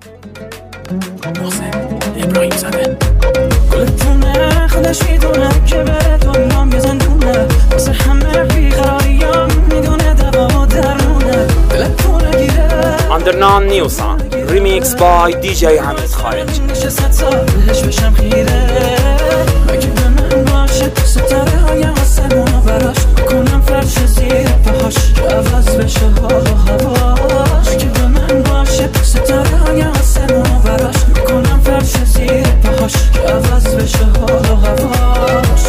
محسن ابراهیم زاده گلتونه خودش میدونه که بره دنیام یه زندونه واسه همه بیقراریام میدونه دوا و درمونه دلتونه گیره Undernon New Song Remix by DJ حمید خارجی نشه 100 سال بهش بشم خیره اگه به من باشه ستاره های آسمون و براش بکنم فرش زیر پاهاش که عوض بشه حال و هواش اگه به من باشه ستاره های آسمون و براش بکنم فرش زیر پاهاش که عوض بشه حال و هواش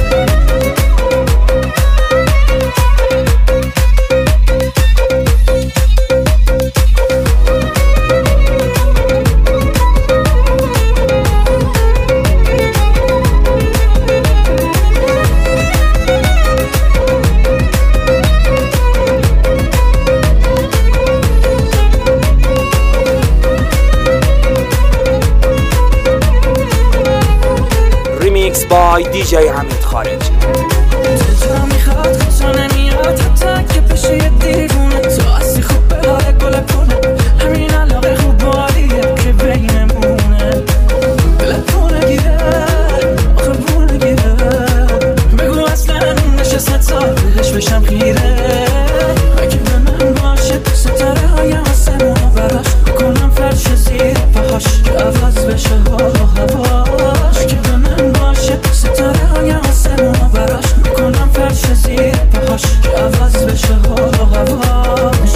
Remix by DJ حمید خارجی دلتو میخواد خودتو نمیاد حتی که بشه یه دیوونه تو هستی خوب به حال گل پونه همین علاقه خوب و عالیه که بینمونه دلتو نگیره آخه بو نگیره بگو اصلا نشه 100 سال بهش بشم خیره اگه به من باشه ستاره های آسمون و براش بکنم فرش زیر پاهاش که عوض بشه حال و هواش اگه به من باشه ستاره های آسمون و براش بکنم فرش زیر پاهاش که عوض بشه حال و هواش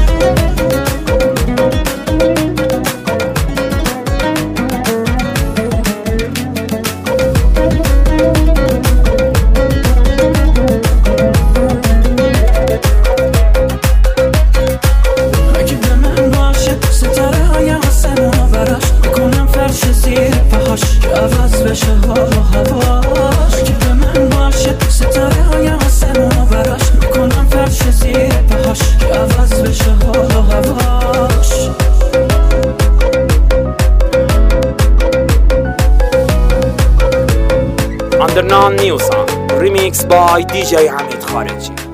اگه به من باشه ستاره های آسمون و براش بکنم فرش زیر پاهاش که عوض بشه حال و هواش اگه به من باشه ستاره های آسمون و براش بکنم فرش زیر پاهاش که عوض بشه حال و هواش Undernon New Song Remix by DJ حمید خارجی